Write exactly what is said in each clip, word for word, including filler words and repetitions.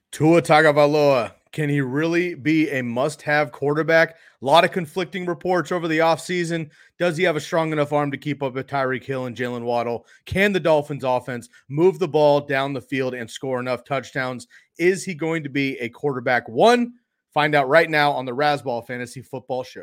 Tua Tagovailoa, can he really be a must-have quarterback? A lot of conflicting reports over the offseason. Does he have a strong enough arm to keep up with Tyreek Hill and Jalen Waddle? Can the Dolphins offense move the ball down the field and score enough touchdowns? Is he going to be a quarterback one? Find out right now on the Razzball Fantasy Football Show.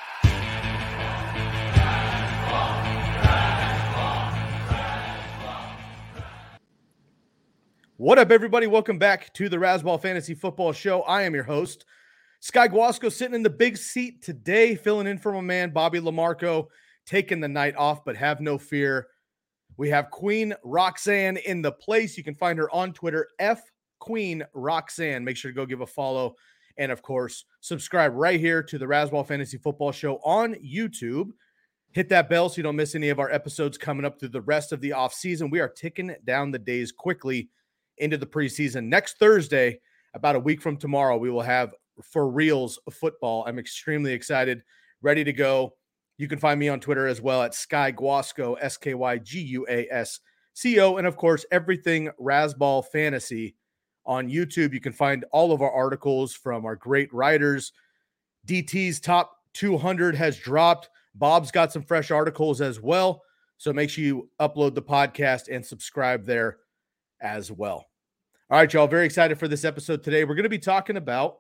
What up, everybody? Welcome back to the Razzball Fantasy Football Show. I am your host, Sky Guasco, sitting in the big seat today, filling in for my man, Bobby Lamarco, taking the night off, but have no fear. We have Queen Roxanne in the place. You can find her on Twitter, F Queen Roxanne. Make sure to go give a follow. And, of course, subscribe right here to the Razzball Fantasy Football Show on YouTube. Hit that bell so you don't miss any of our episodes coming up through the rest of the offseason. We are ticking down the days quickly into the preseason. Next Thursday, about a week from tomorrow, we will have For Reals football. I'm extremely excited, ready to go. You can find me on Twitter as well at Sky Guasco, S K Y G U A S C O, and of course, everything Razzball Fantasy on YouTube. You can find all of our articles from our great writers. D T's Top two hundred has dropped. Bob's got some fresh articles as well, so make sure you upload the podcast and subscribe there as well. All right, y'all, very excited for this episode today. We're going to be talking about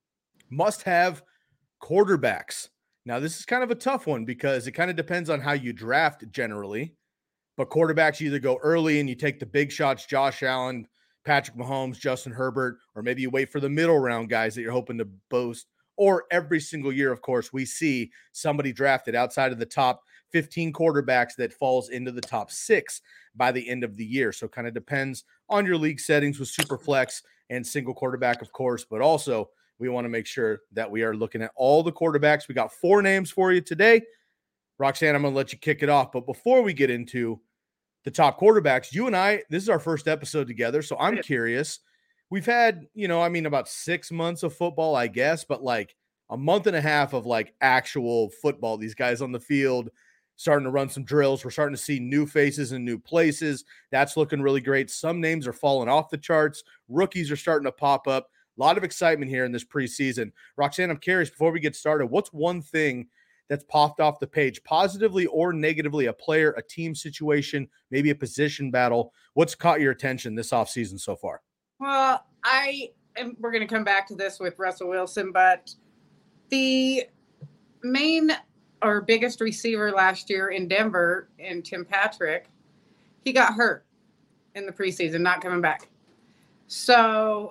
must-have quarterbacks. Now, this is kind of a tough one because it kind of depends on how you draft generally, but quarterbacks, you either go early and you take the big shots, Josh Allen, Patrick Mahomes, Justin Herbert, or maybe you wait for the middle round guys that you're hoping to boast, or every single year, of course, we see somebody drafted outside of the top fifteen quarterbacks that falls into the top six by the end of the year. So it kind of depends on your league settings with super flex and single quarterback, of course, but also we want to make sure that we are looking at all the quarterbacks. We got four names for you today. Roxanne, I'm going to let you kick it off. But before we get into the top quarterbacks, you and I, this is our first episode together. So I'm curious. We've had, you know, I mean, about six months of football, I guess, but like a month and a half of like actual football, these guys on the field, starting to run some drills. We're starting to see new faces in new places. That's looking really great. Some names are falling off the charts. Rookies are starting to pop up. A lot of excitement here in this preseason. Roxanne, I'm curious, before we get started, what's one thing that's popped off the page, positively or negatively, a player, a team situation, maybe a position battle? What's caught your attention this offseason so far? Well, I am, we're going to come back to this with Russell Wilson, but the main our biggest receiver last year in Denver, and Tim Patrick, he got hurt in the preseason, not coming back. So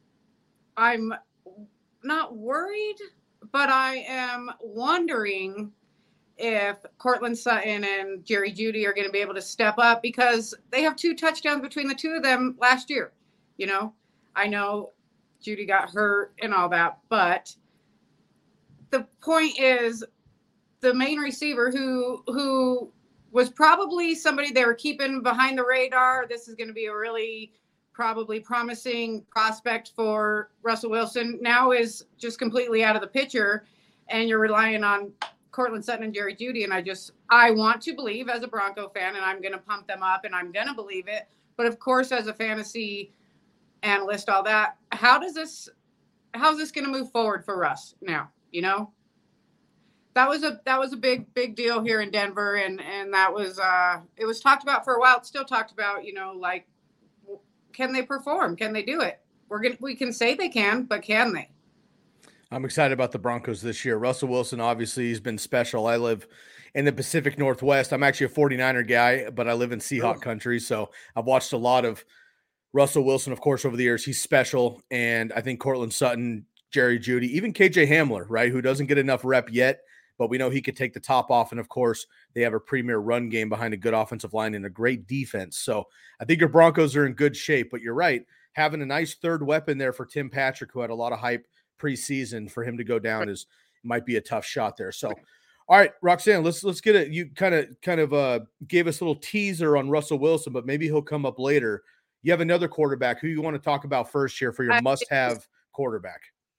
I'm not worried, but I am wondering if Courtland Sutton and Jerry Jeudy are going to be able to step up, because they have two touchdowns between the two of them last year. You know, I know Jeudy got hurt and all that, but the point is, the main receiver who who was probably somebody they were keeping behind the radar. This is going to be a really probably promising prospect for Russell Wilson. Now is just completely out of the picture, and you're relying on Courtland Sutton and Jerry Jeudy. And I just I want to believe as a Bronco fan, and I'm going to pump them up, and I'm going to believe it. But of course, as a fantasy analyst, all that, how does this how's this going to move forward for Russ now? You know. That was a that was a big big deal here in Denver, and and that was uh it was talked about for a while. It's still talked about, you know, like, can they perform? Can they do it? We're gonna we can say they can, but can they? I'm excited about the Broncos this year. Russell Wilson, obviously, he's been special. I live in the Pacific Northwest. I'm actually a forty-niner guy, but I live in Seahawk country, so I've watched a lot of Russell Wilson, of course, over the years. He's special, and I think Courtland Sutton, Jerry Jeudy, even K J Hamler, right, who doesn't get enough rep yet, but we know he could take the top off. And, of course, they have a premier run game behind a good offensive line and a great defense. So I think your Broncos are in good shape. But you're right, having a nice third weapon there for Tim Patrick, who had a lot of hype preseason, for him to go down is might be a tough shot there. So, all right, Roxanne, let's let's get it. You kind of kind of uh, gave us a little teaser on Russell Wilson, but maybe he'll come up later. You have another quarterback. Who you want to talk about first here for your must-have quarterback?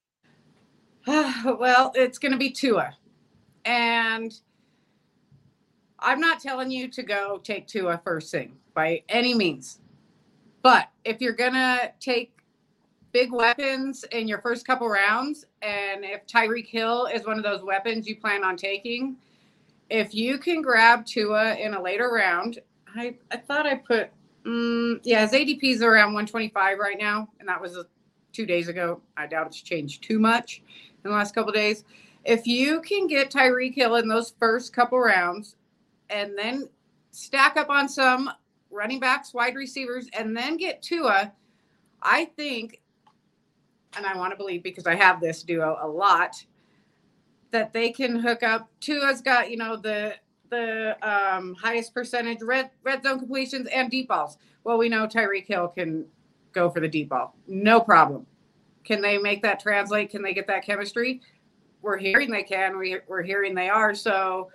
Well, it's going to be Tua. And I'm not telling you to go take Tua first thing by any means. But if you're going to take big weapons in your first couple rounds, and if Tyreek Hill is one of those weapons you plan on taking, if you can grab Tua in a later round, I, I thought I put, um, yeah, his A D P is around one twenty-five right now, and that was two days ago. I doubt it's changed too much in the last couple of days. If you can get Tyreek Hill in those first couple rounds and then stack up on some running backs, wide receivers, and then get Tua, I think, and I want to believe because I have this duo a lot, that they can hook up. Tua's got, you know, the the um, highest percentage red red zone completions and deep balls. Well, we know Tyreek Hill can go for the deep ball. No problem. Can they make that translate? Can they get that chemistry? We're hearing they can. We, we're hearing they are. So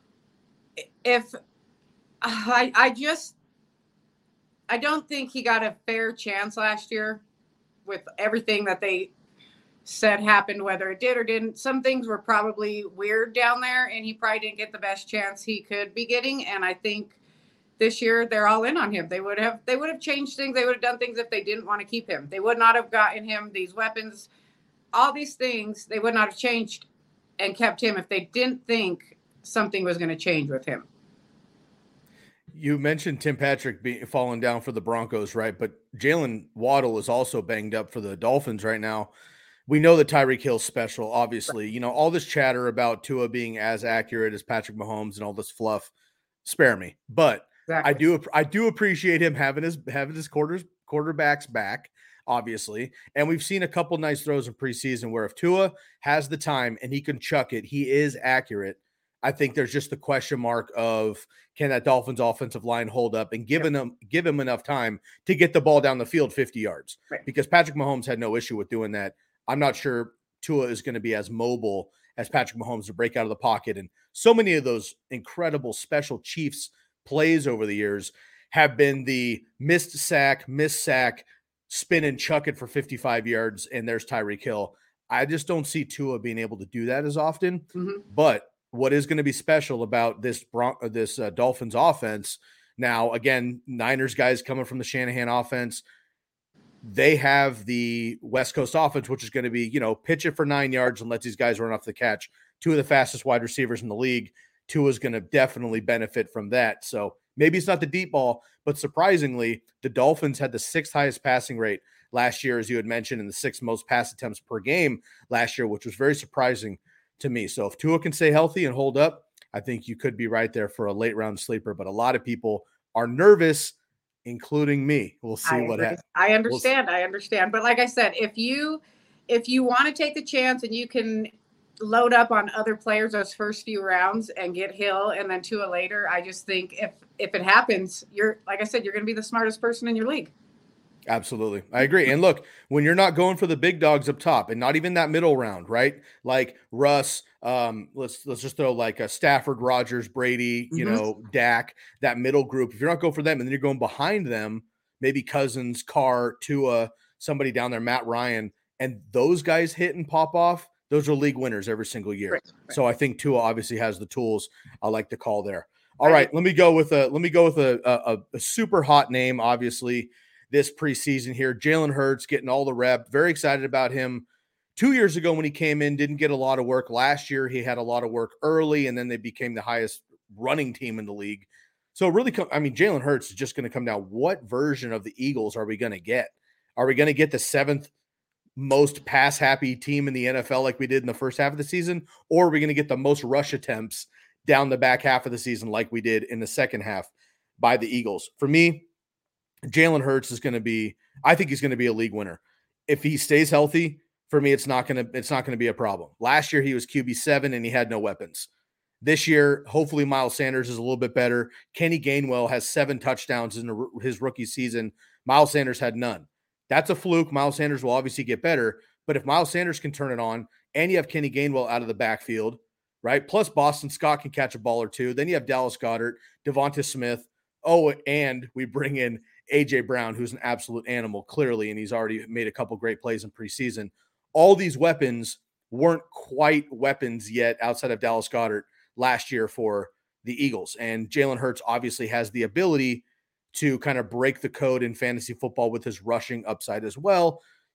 if I, I just, I don't think he got a fair chance last year with everything that they said happened, whether it did or didn't. Some things were probably weird down there, and he probably didn't get the best chance he could be getting. And I think this year they're all in on him. They would have, they would have changed things. They would have done things if they didn't want to keep him. They would not have gotten him these weapons, all these things. They would not have changed and kept him if they didn't think something was going to change with him. You mentioned Tim Patrick being falling down for the Broncos, right? But Jalen Waddle is also banged up for the Dolphins right now. We know that Tyreek Hill's special, obviously. Right. You know, all this chatter about Tua being as accurate as Patrick Mahomes and all this fluff, spare me. But exactly. I do I do appreciate him having his having his quarters quarterbacks back, obviously. And we've seen a couple nice throws in preseason where if Tua has the time and he can chuck it, he is accurate. I think there's just the question mark of can that Dolphins offensive line hold up and give him give him enough time to get the ball down the field fifty yards. Right. Because Patrick Mahomes had no issue with doing that. I'm not sure Tua is going to be as mobile as Patrick Mahomes to break out of the pocket. And so many of those incredible special Chiefs plays over the years have been the missed sack, missed sack, spin and chuck it for fifty-five yards, and there's Tyreek Hill. I just don't see Tua being able to do that as often. Mm-hmm. But what is going to be special about this Bron- this uh, Dolphins offense now, again, Niners guys coming from the Shanahan offense, they have the West Coast offense, which is going to be, you know, pitch it for nine yards and let these guys run off the catch. Two of the fastest wide receivers in the league. Tua is going to definitely benefit from that. So maybe it's not the deep ball, but surprisingly, the Dolphins had the sixth highest passing rate last year, as you had mentioned, and the sixth most pass attempts per game last year, which was very surprising to me. So if Tua can stay healthy and hold up, I think you could be right there for a late round sleeper. But a lot of people are nervous, including me. We'll see I what happens. I understand. We'll I understand. But like I said, if you if you want to take the chance and you can load up on other players those first few rounds and get Hill and then Tua later, I just think if if it happens, you're like I said, you're going to be the smartest person in your league. Absolutely. I agree. And look, when you're not going for the big dogs up top and not even that middle round, right? Like Russ, um, let's let's just throw like a Stafford, Rodgers, Brady, you mm-hmm. know, Dak, that middle group. If you're not going for them and then you're going behind them, maybe Cousins, Carr, Tua, somebody down there, Matt Ryan, and those guys hit and pop off, those are league winners every single year. Right, right. So I think Tua obviously has the tools I like to call there. All right, right let me go with a let me go with a, a, a super hot name, obviously. This preseason here, Jalen Hurts getting all the rep. Very excited about him. Two years ago when he came in, didn't get a lot of work. Last year, he had a lot of work early, and then they became the highest running team in the league. So really, come, I mean, Jalen Hurts is just going to come down. What version of the Eagles are we going to get? Are we going to get the seventh most pass-happy team in the N F L like we did in the first half of the season? Or are we going to get the most rush attempts down the back half of the season like we did in the second half by the Eagles? For me, Jalen Hurts is going to be, I think he's going to be a league winner. If he stays healthy, for me, it's not going to, it's not going to be a problem. Last year, he was Q B seven and he had no weapons. This year, hopefully Miles Sanders is a little bit better. Kenny Gainwell has seven touchdowns in his rookie season. Miles Sanders had none. That's a fluke. Miles Sanders will obviously get better, but if Miles Sanders can turn it on and you have Kenny Gainwell out of the backfield, right? Plus Boston Scott can catch a ball or two. Then you have Dallas Goedert, Devonta Smith. Oh, and we bring in A J Brown, who's an absolute animal, clearly, and he's already made a couple great plays in preseason. All these weapons weren't quite weapons yet outside of Dallas Goedert last year for the Eagles. And Jalen Hurts obviously has the ability to kind of break the code in fantasy football with his rushing upside as well.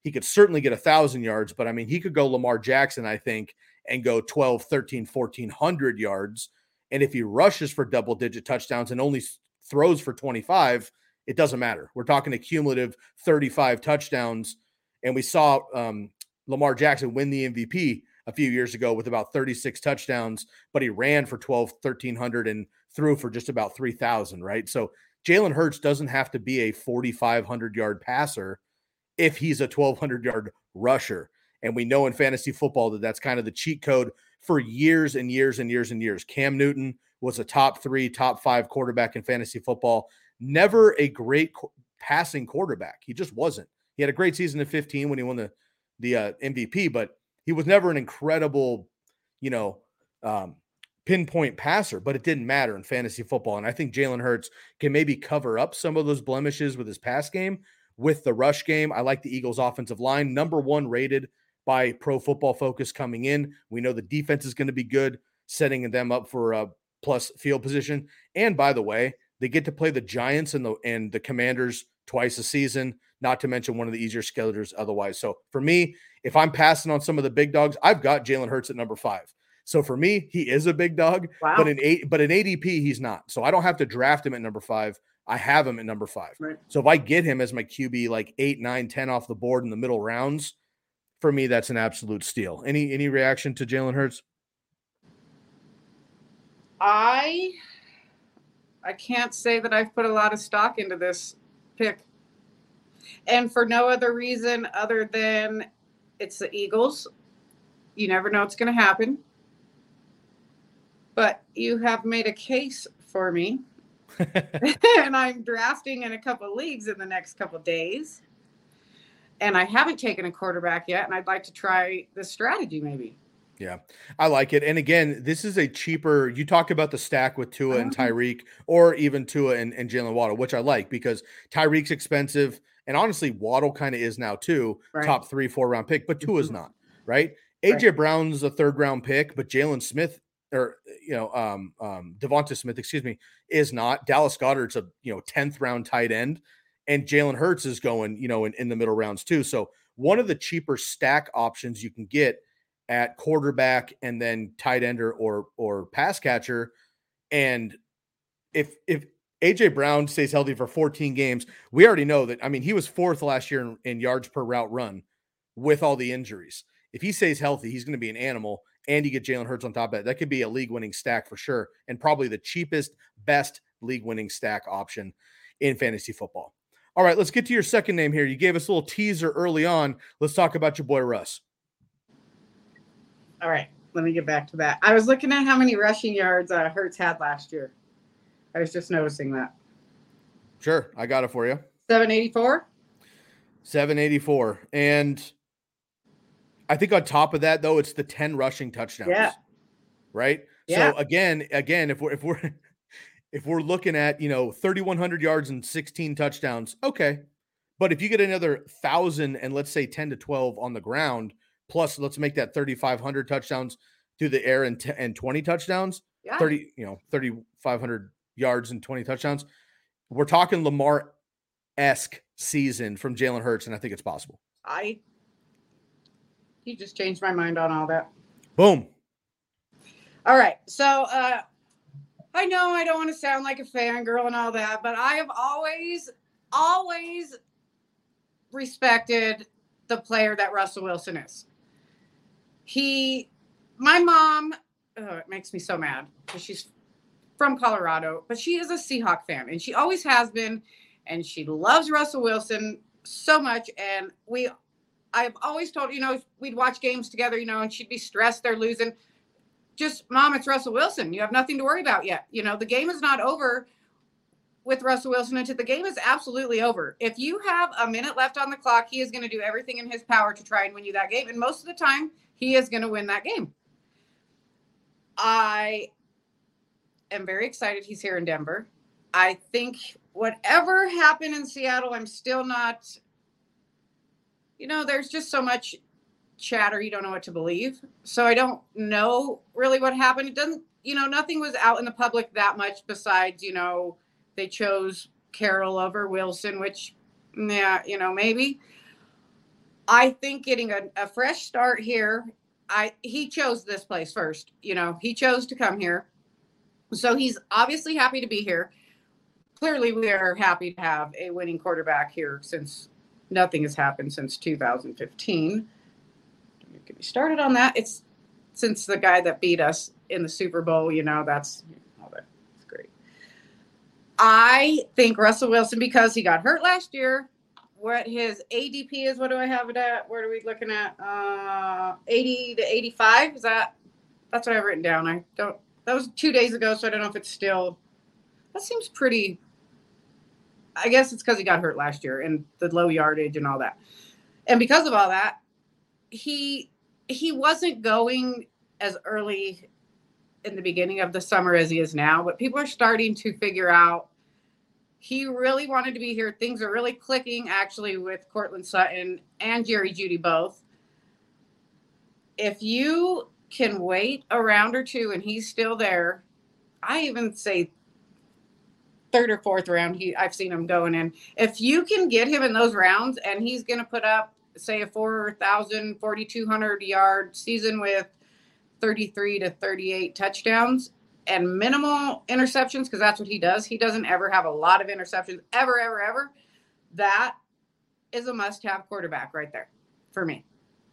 He could certainly get a thousand yards, but I mean, he could go Lamar Jackson, I think, and go twelve, thirteen, fourteen hundred yards. And if he rushes for double digit touchdowns and only throws for twenty-five, it doesn't matter. We're talking a cumulative thirty-five touchdowns. And we saw um, Lamar Jackson win the M V P a few years ago with about thirty-six touchdowns, but he ran for twelve, thirteen hundred and threw for just about three thousand, right? So Jalen Hurts doesn't have to be a forty-five hundred yard passer if he's a twelve hundred yard rusher. And we know in fantasy football that that's kind of the cheat code for years and years and years and years. Cam Newton was a top three, top five quarterback in fantasy football. Never a great qu- passing quarterback. He just wasn't. He had a great season in fifteen when he won the, the uh, M V P, but he was never an incredible, you know, um, pinpoint passer, but it didn't matter in fantasy football. And I think Jalen Hurts can maybe cover up some of those blemishes with his pass game, with the rush game. I like the Eagles offensive line, number one rated by Pro Football Focus coming in. We know the defense is going to be good, setting them up for a plus field position. And by the way, they get to play the Giants and the and the Commanders twice a season, not to mention one of the easier schedules otherwise. So for me, if I'm passing on some of the big dogs, I've got Jalen Hurts at number five. So for me, he is a big dog, wow. but in eight, but in A D P, he's not. So I don't have to draft him at number five. I have him at number five. Right. So if I get him as my Q B, like eight, nine, ten off the board in the middle rounds, for me, that's an absolute steal. Any any reaction to Jalen Hurts? I I can't say that I've put a lot of stock into this pick. And for no other reason other than it's the Eagles. You never know what's going to happen. But you have made a case for me. And I'm drafting in a couple leagues in the next couple days. And I haven't taken a quarterback yet, and I'd like to try this strategy maybe. Yeah, I like it. And again, this is a cheaper, you talk about the stack with Tua and Tyreek, or even Tua and, and Jalen Waddle, which I like because Tyreek's expensive. And honestly, Waddle kind of is now too, right. Top three, four round pick, but Tua's not, right? A J right. Brown's a third round pick, but Jalen Smith or, you know, um, um, Devonta Smith, excuse me, is not. Dallas Goedert's a, you know, tenth round tight end, and Jalen Hurts is going, you know, in, in the middle rounds too. So one of the cheaper stack options you can get at quarterback and then tight end or, or, or pass catcher. And if, if A J Brown stays healthy for fourteen games, we already know that, I mean, he was fourth last year in, in yards per route run with all the injuries. If he stays healthy, he's going to be an animal, and you get Jalen Hurts on top of that. That could be a league-winning stack for sure, and probably the cheapest, best league-winning stack option in fantasy football. All right, let's get to your second name here. You gave us a little teaser early on. Let's talk about your boy Russ. All right, let me get back to that. I was looking at how many rushing yards uh, Hurts had last year. I was just noticing that. Sure, I got it for you. seven eighty-four? seven eighty-four. And I think on top of that, though, it's the ten rushing touchdowns. Yeah. Right? Yeah. So again, again, if we're if we're if we're looking at, you know, thirty-one hundred yards and sixteen touchdowns, okay. But if you get another thousand and let's say ten to twelve on the ground, plus let's make that thirty-five hundred touchdowns through the air and, t- and twenty touchdowns, yeah. thirty, you know, thirty-five hundred yards and twenty touchdowns. We're talking Lamar-esque season from Jalen Hurts, and I think it's possible. I, you just changed my mind on all that. Boom. All right. So uh, I know I don't want to sound like a fangirl and all that, but I have always, always respected the player that Russell Wilson is. He, my mom, oh, it makes me so mad because she's from Colorado, but she is a Seahawk fan, and she always has been, and she loves Russell Wilson so much. And we, I've always told, you know, we'd watch games together, you know, and she'd be stressed they're losing. Just, Mom, it's Russell Wilson. You have nothing to worry about yet. You know, the game is not over with Russell Wilson until the game is absolutely over. If you have a minute left on the clock, he is going to do everything in his power to try and win you that game. And most of the time, he is going to win that game. I am very excited he's here in Denver. I think whatever happened in Seattle, I'm still not, you know, there's just so much chatter, you don't know what to believe. So I don't know really what happened. It doesn't, you know, nothing was out in the public that much besides, you know, they chose Carroll over Wilson, which, yeah, you know, maybe. I think getting a, a fresh start here, I he chose this place first. You know, he chose to come here. So he's obviously happy to be here. Clearly, we are happy to have a winning quarterback here since nothing has happened since two thousand fifteen. Don't get me started on that. It's since the guy that beat us in the Super Bowl, you know, that's, oh, that's great. I think Russell Wilson, because he got hurt last year, what his A D P is, what do I have it at? What are we looking at? Uh, eighty to eighty-five? Is that, that's what I've written down. I don't, that was two days ago, so I don't know if it's still, that seems pretty, I guess it's because he got hurt last year and the low yardage and all that. And because of all that, he, he wasn't going as early in the beginning of the summer as he is now, but people are starting to figure out he really wanted to be here. Things are really clicking, actually, with Courtland Sutton and Jerry Jeudy both. If you can wait a round or two and he's still there, I even say third or fourth round, he I've seen him going in. If you can get him in those rounds and he's going to put up, say, a four thousand, forty-two hundred yard season with thirty-three to thirty-eight touchdowns, and minimal interceptions, because that's what he does. He doesn't ever have a lot of interceptions, ever, ever, ever. That is a must-have quarterback right there for me.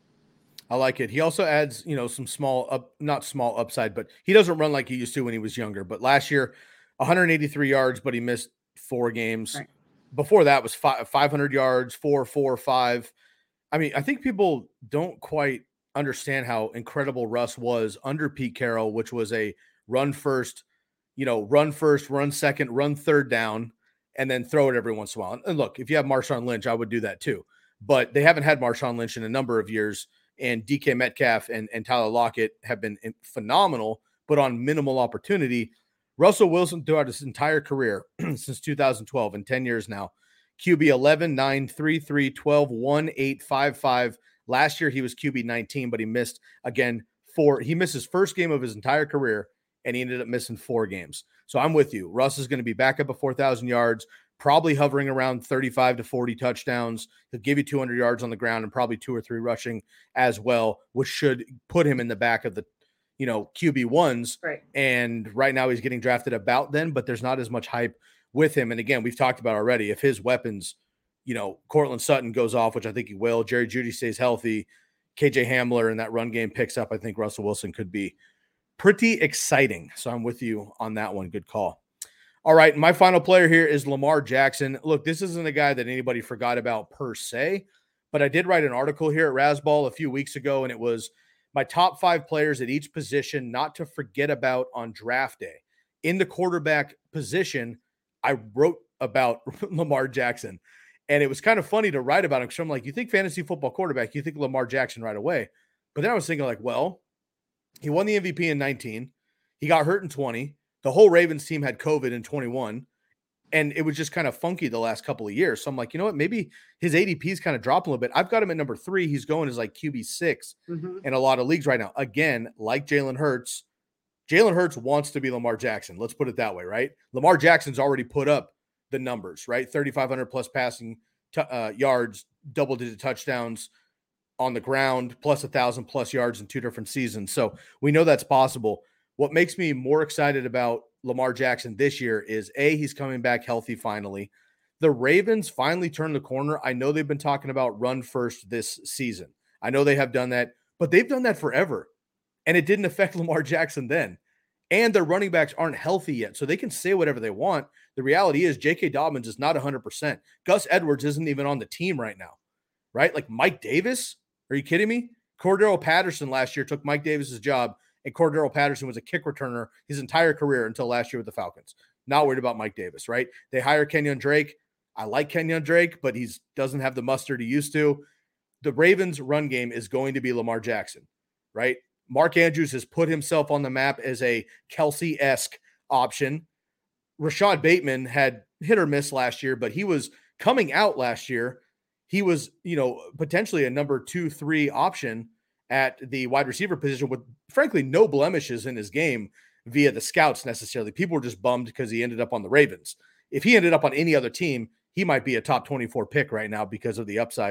I like it. He also adds, you know, some small up, not small upside, but he doesn't run like he used to when he was younger. But last year, one hundred eighty-three yards, but he missed four games. Right. Before that was five, five hundred yards, four, four, five. I mean, I think people don't quite understand how incredible Russ was under Pete Carroll, which was a run first, you know, run first, run second, run third down, and then throw it every once in a while. And look, if you have Marshawn Lynch, I would do that too. But they haven't had Marshawn Lynch in a number of years, and D K Metcalf and, and Tyler Lockett have been phenomenal, but on minimal opportunity. Russell Wilson, throughout his entire career, since two thousand twelve, in ten years now, Q B eleven, nine, three, three, twelve, one, eight, five, five. Last year, he was Q B nineteen, but he missed, again, four. He missed his first game of his entire career, and he ended up missing four games. So I'm with you. Russ is going to be back up at four thousand yards, probably hovering around thirty-five to forty touchdowns. He'll give you two hundred yards on the ground and probably two or three rushing as well, which should put him in the back of the, you know, Q B ones. Right. And right now he's getting drafted about then, but there's not as much hype with him. And again, we've talked about already, if his weapons, you know, Courtland Sutton goes off, which I think he will, Jerry Jeudy stays healthy, K J Hamler and that run game picks up, I think Russell Wilson could be pretty exciting. So I'm with you on that one. Good call. All right. My final player here is Lamar Jackson. Look, this isn't a guy that anybody forgot about per se, but I did write an article here at Razzball a few weeks ago, and it was my top five players at each position not to forget about on draft day. In the quarterback position, I wrote about Lamar Jackson, and it was kind of funny to write about him because I'm like, you think fantasy football quarterback, you think Lamar Jackson right away. But then I was thinking like, well, he won the M V P in nineteen. He got hurt in twenty. The whole Ravens team had COVID in twenty-one. And it was just kind of funky the last couple of years. So I'm like, you know what? Maybe his A D P's kind of dropped a little bit. I've got him at number three. He's going as like Q B six mm-hmm. in a lot of leagues right now. Again, like Jalen Hurts, Jalen Hurts wants to be Lamar Jackson. Let's put it that way, right? Lamar Jackson's already put up the numbers, right? thirty-five hundred plus passing t- uh, yards, double-digit touchdowns on the ground, plus one thousand plus yards in two different seasons. So we know that's possible. What makes me more excited about Lamar Jackson this year is A, he's coming back healthy finally. The Ravens finally turned the corner. I know they've been talking about run first this season. I know they have done that, but they've done that forever. And it didn't affect Lamar Jackson then. And their running backs aren't healthy yet, so they can say whatever they want. The reality is J K. Dobbins is not one hundred percent. Gus Edwards isn't even on the team right now, right? Like Mike Davis? Are you kidding me? Cordero Patterson last year took Mike Davis's job, and Cordero Patterson was a kick returner his entire career until last year with the Falcons. Not worried about Mike Davis, right? They hire Kenyon Drake. I like Kenyon Drake, but he doesn't have the mustard he used to. The Ravens' run game is going to be Lamar Jackson, right? Mark Andrews has put himself on the map as a Kelsey-esque option. Rashad Bateman had hit or miss last year, but he was coming out last year. He was, you know, potentially a number two, three option at the wide receiver position with, frankly, no blemishes in his game via the scouts necessarily. People were just bummed because he ended up on the Ravens. If he ended up on any other team, he might be a top twenty-four pick right now because of the upside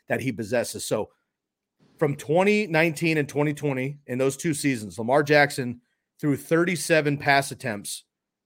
that he possesses. So from twenty nineteen and twenty twenty, in those two seasons, Lamar Jackson threw thirty-seven pass attempts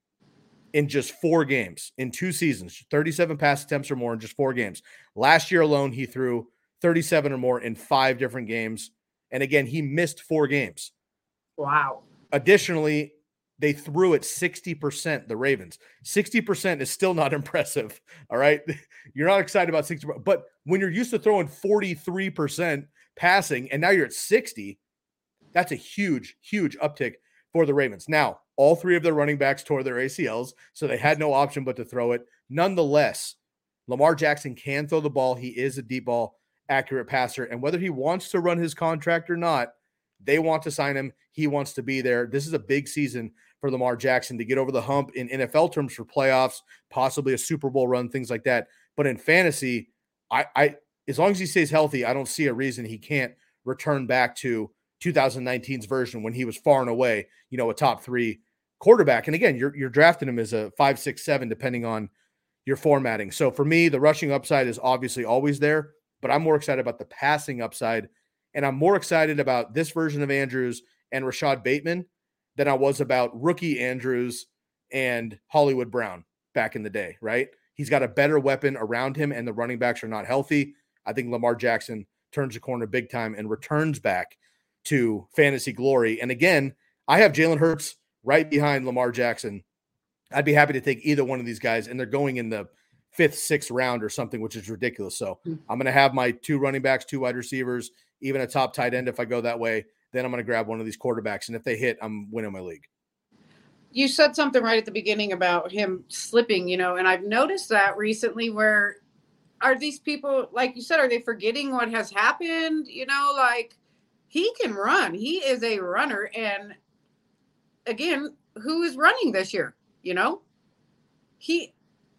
in just four games in two seasons, thirty-seven pass attempts or more in just four games. Last year alone, he threw thirty-seven or more in five different games. And again, he missed four games. Wow. Additionally, they threw at sixty percent, the Ravens. sixty percent is still not impressive. All right. You're not excited about sixty percent, but when you're used to throwing forty-three percent passing and now you're at sixty, that's a huge, huge uptick for the Ravens. Now, all three of their running backs tore their A C Ls, so they had no option but to throw it. Nonetheless, Lamar Jackson can throw the ball. He is a deep ball accurate passer, and whether he wants to run his contract or not, they want to sign him. He wants to be there. This is a big season for Lamar Jackson to get over the hump in N F L terms for playoffs, possibly a Super Bowl run, things like that. But in fantasy, I, I as long as he stays healthy, I don't see a reason he can't return back to twenty nineteen's version when he was far and away, you know, a top three quarterback. And again, you're you're drafting him as a five, six, seven, depending on your formatting. So for me, the rushing upside is obviously always there, but I'm more excited about the passing upside. And I'm more excited about this version of Andrews and Rashad Bateman than I was about rookie Andrews and Hollywood Brown back in the day, right? He's got a better weapon around him and the running backs are not healthy. I think Lamar Jackson turns the corner big time and returns back to fantasy glory. And again, I have Jalen Hurts right behind Lamar Jackson. I'd be happy to take either one of these guys, and they're going in the fifth, sixth round or something, which is ridiculous. So I'm going to have my two running backs, two wide receivers, even a top tight end if I go that way. Then I'm going to grab one of these quarterbacks, and if they hit, I'm winning my league. You said something right at the beginning about him slipping, you know, and I've noticed that recently where are these people, like you said, are they forgetting what has happened? You know, like he can run. He is a runner. And again, who is running this year? You know, he,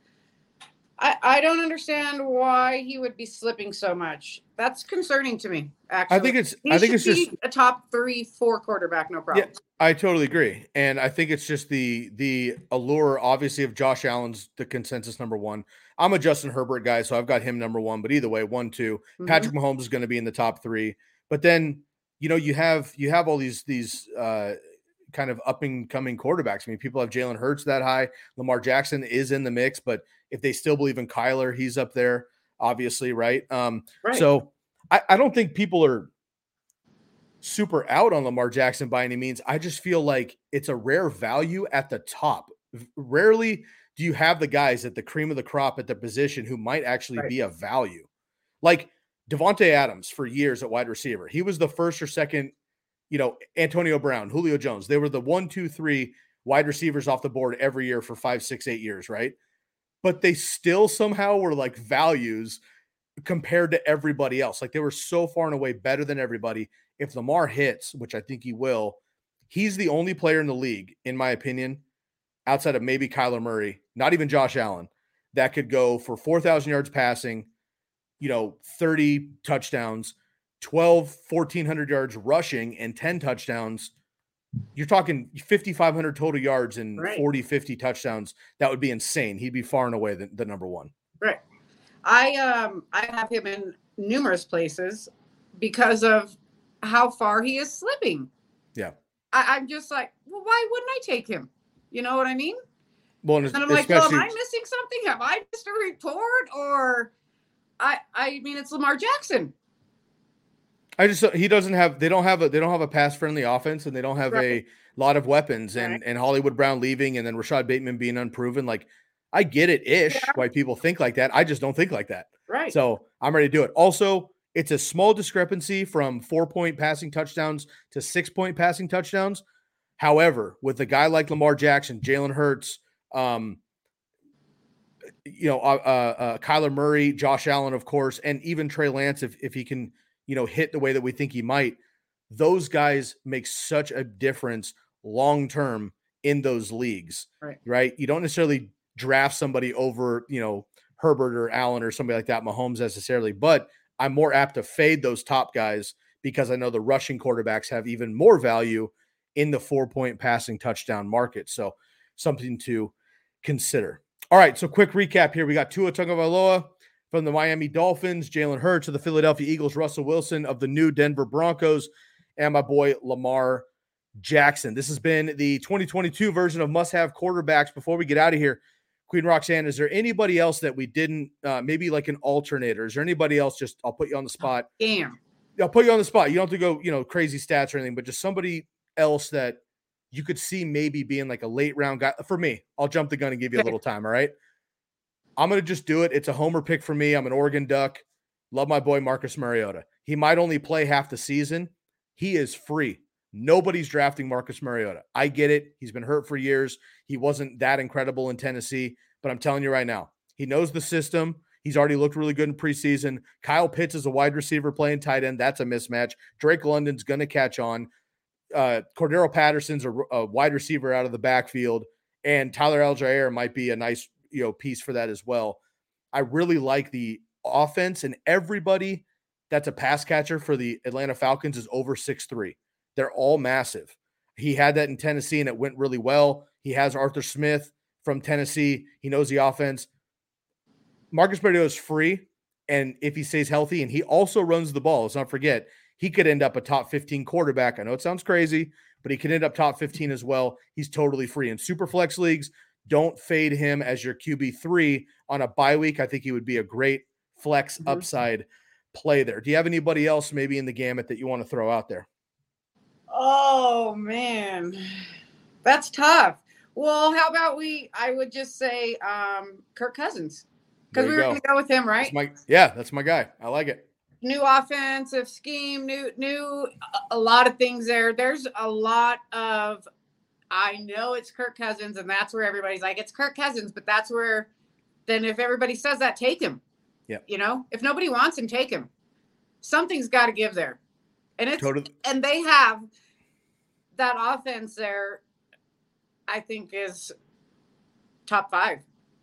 I, I don't understand why he would be slipping so much. That's concerning to me. Actually, I think it's, he I think should it's be just a top three, four quarterback. No problem. Yeah, I totally agree. And I think it's just the, the allure, obviously, of Josh Allen's the consensus number one. I'm a Justin Herbert guy, so I've got him number one, but either way, one, two, Mm-hmm. Patrick Mahomes is going to be in the top three, but then, you know, you have, you have all these, these, uh, kind of up and coming quarterbacks. I mean, people have Jalen Hurts that high. Lamar Jackson is in the mix, but if they still believe in Kyler, he's up there, obviously. Right. Um, Right. So I, I don't think people are super out on Lamar Jackson by any means. I just feel like it's a rare value at the top. Rarely do you have the guys at the cream of the crop at the position who might actually Right. be a value. Like Devontae Adams for years at wide receiver. He was the first or second, you know, Antonio Brown, Julio Jones. They were the one, two, three wide receivers off the board every year for five, six, eight years, right? But they still somehow were like values compared to everybody else. Like they were so far and away better than everybody. If Lamar hits, which I think he will, he's the only player in the league, in my opinion, outside of maybe Kyler Murray, not even Josh Allen, that could go for four thousand yards passing, you know, thirty touchdowns, twelve, fourteen hundred yards rushing, and ten touchdowns. You're talking fifty-five hundred total yards and Right. forty, fifty touchdowns. That would be insane. He'd be far and away the, the number one. Right. I um I have him in numerous places because of how far he is slipping. Yeah. I, I'm just like, well, why wouldn't I take him? You know what I mean? Well, and And I'm like, well, especially, am I missing something? Have I missed a report? Or I I mean, it's Lamar Jackson. I just he doesn't have they don't have a they don't have a pass friendly offense, and they don't have Right. a lot of weapons, and Right. and Hollywood Brown leaving, and then Rashad Bateman being unproven. Like I get it ish Yeah. why people think like that. I just don't think like that. Right. So I'm ready to do it. Also, it's a small discrepancy from four point passing touchdowns to six point passing touchdowns. However, with a guy like Lamar Jackson, Jalen Hurts, um, you know, uh, uh, uh, Kyler Murray, Josh Allen, of course, and even Trey Lance, if if he can, you know, hit the way that we think he might, those guys make such a difference long term in those leagues, Right. right? You don't necessarily draft somebody over, you know, Herbert or Allen or somebody like that, Mahomes necessarily, but I'm more apt to fade those top guys because I know the rushing quarterbacks have even more value in the four-point passing touchdown market. So something to consider. All right, so quick recap here. We got Tua Tagovailoa, from the Miami Dolphins, Jalen Hurts of the Philadelphia Eagles, Russell Wilson of the new Denver Broncos, and my boy Lamar Jackson. This has been the twenty twenty-two version of must-have quarterbacks. Before we get out of here, Queen Roxanne, is there anybody else that we didn't, uh, maybe like an alternator? Is there anybody else? Just, I'll put you on the spot. Damn. I'll put you on the spot. You don't have to go, you know, crazy stats or anything, but just somebody else that you could see maybe being like a late round guy. For me, I'll jump the gun and give you a little time. All right. I'm going to just do it. It's a homer pick for me. I'm an Oregon Duck. Love my boy Marcus Mariota. He might only play half the season. He is free. Nobody's drafting Marcus Mariota. I get it. He's been hurt for years. He wasn't that incredible in Tennessee, but I'm telling you right now, he knows the system. He's already looked really good in preseason. Kyle Pitts is a wide receiver playing tight end. That's a mismatch. Drake London's going to catch on. Uh, Cordero Patterson's a, a wide receiver out of the backfield, and Tyler Algier might be a nice, you know, piece for that as well. I really like the offense, and everybody that's a pass catcher for the Atlanta Falcons is over six three. They're all massive. He had that in Tennessee, and it went really well. He has Arthur Smith from Tennessee. He knows the offense. Marcus Mariota is free, and if he stays healthy, and he also runs the ball, let's not forget, he could end up a top fifteen quarterback. I know it sounds crazy, but he could end up top fifteen as well. He's totally free. In super flex leagues, don't fade him as your Q B three on a bye week. I think he would be a great flex mm-hmm. upside play there. Do you have anybody else maybe in the gamut that you want to throw out there? Oh, man, that's tough. Well, how about we, I would just say um, Kirk Cousins, because we were going to go with him, right? That's my, yeah, that's my guy. I like it. New offensive scheme, new, new, a lot of things there. There's a lot of, I know it's Kirk Cousins, and that's where everybody's like, it's Kirk Cousins, but that's where, then if everybody says that, take him. Yeah. You know, if nobody wants him, take him. Something's got to give there. And it's, totally. And they have that offense there, I think, is top five.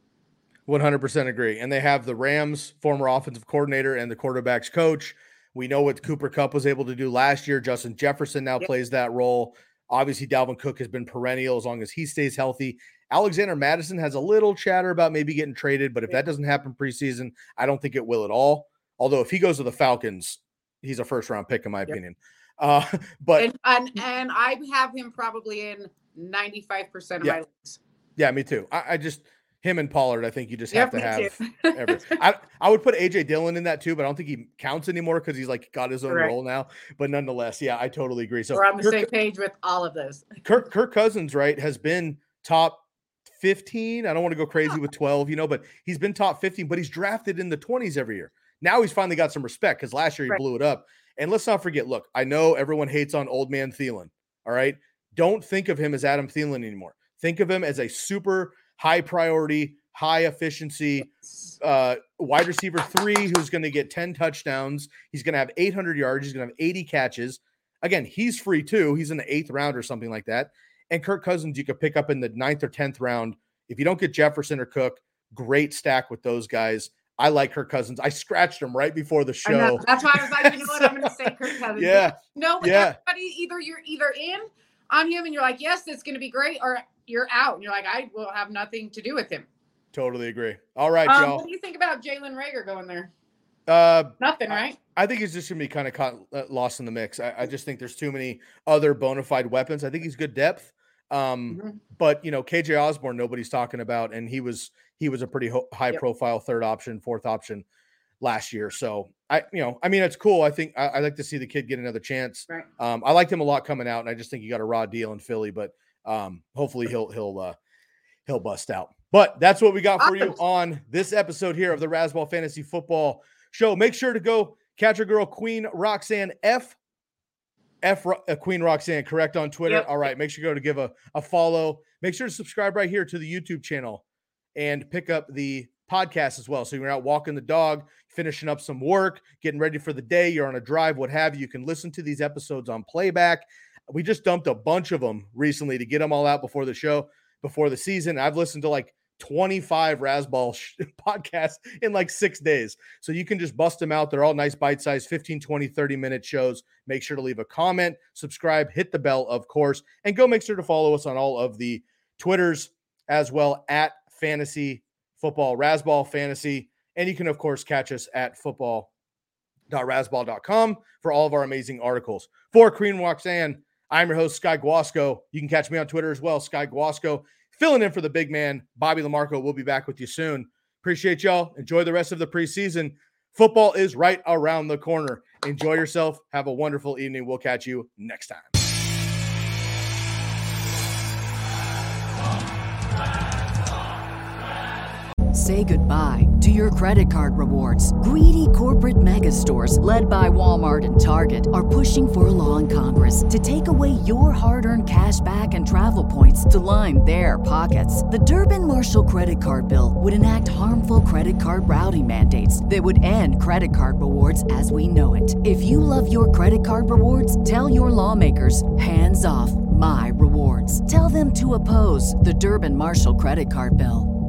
one hundred percent agree. And they have the Rams former offensive coordinator and the quarterback's coach. We know what Cooper Kupp was able to do last year. Justin Jefferson now yep. plays that role. Obviously, Dalvin Cook has been perennial as long as he stays healthy. Alexander Mattison has a little chatter about maybe getting traded, but if that doesn't happen preseason, I don't think it will at all. Although if he goes to the Falcons, he's a first-round pick, in my yep. opinion. Uh, but and, and and I have him probably in ninety-five percent of yeah. my leagues. Yeah, me too. I, I just him and Pollard. I think you just yep, have to have. every, I I would put A J Dillon in that too, but I don't think he counts anymore because he's like got his own Correct. role now. But nonetheless, yeah, I totally agree. So we're on the Kirk, same page with all of those. Kirk Kirk Cousins, right, has been top fifteen. I don't want to go crazy with twelve, you know, but he's been top fifteen. But he's drafted in the twenties every year. Now he's finally got some respect because last year he right. blew it up. And let's not forget, look, I know everyone hates on old man Thielen, all right? Don't think of him as Adam Thielen anymore. Think of him as a super high priority, high efficiency uh, wide receiver three who's going to get ten touchdowns. He's going to have eight hundred yards. He's going to have eighty catches. Again, he's free too. He's in the eighth round or something like that. And Kirk Cousins, you could pick up in the ninth or tenth round. If you don't get Jefferson or Cook, great stack with those guys. I like Kirk Cousins. I scratched him right before the show. That's why I was like, you know what? I'm going to say Kirk Cousins. Yeah. No, but yeah. everybody, either you're either in on him and you're like, yes, it's going to be great, or you're out and you're like, I will have nothing to do with him. Totally agree. All right, um, y'all. What do you think about Jalen Reagor going there? Uh, Nothing, right? I, I think he's just going to be kind of caught, uh, lost in the mix. I, I just think there's too many other bona fide weapons. I think he's good depth. Um, mm-hmm. But, you know, K J Osborne, nobody's talking about, and he was he was a pretty ho- high yep. profile third option, fourth option last year. So I, you know, I mean, it's cool. I think I, I like to see the kid get another chance. Right. Um, I liked him a lot coming out, and I just think he got a raw deal in Philly, but um, hopefully he'll, he'll, uh, he'll bust out. But that's what we got for you on this episode here of the Razzball Fantasy Football Show. Make sure to go catch your girl, Queen Roxanne F. F uh, Queen Roxanne, correct, on Twitter. Yep. All right. Make sure you go to give a, a follow. Make sure to subscribe right here to the YouTube channel and pick up the podcast as well. So you're out walking the dog, finishing up some work, getting ready for the day, you're on a drive, what have you. You can listen to these episodes on playback. We just dumped a bunch of them recently to get them all out before the show, before the season. I've listened to like twenty-five Razzball sh- podcasts in like six days. So you can just bust them out. They're all nice bite-sized fifteen, twenty, thirty minute shows. Make sure to leave a comment, subscribe, hit the bell, of course, and go make sure to follow us on all of the Twitters as well at Fantasy Football, Razzball Fantasy. And you can, of course, catch us at football dot rasball dot com for all of our amazing articles. For Kareem Roxanne, I'm your host, Sky Guasco. You can catch me on Twitter as well, Sky Guasco. Filling in for the big man, Bobby LaMarco. We'll be back with you soon. Appreciate y'all. Enjoy the rest of the preseason. Football is right around the corner. Enjoy yourself. Have a wonderful evening. We'll catch you next time. Say goodbye to your credit card rewards. Greedy corporate mega stores, led by Walmart and Target, are pushing for a law in Congress to take away your hard-earned cash back and travel points to line their pockets. The Durbin-Marshall credit card bill would enact harmful credit card routing mandates that would end credit card rewards as we know it. If you love your credit card rewards, tell your lawmakers, hands off my rewards. Tell them to oppose the Durbin-Marshall credit card bill.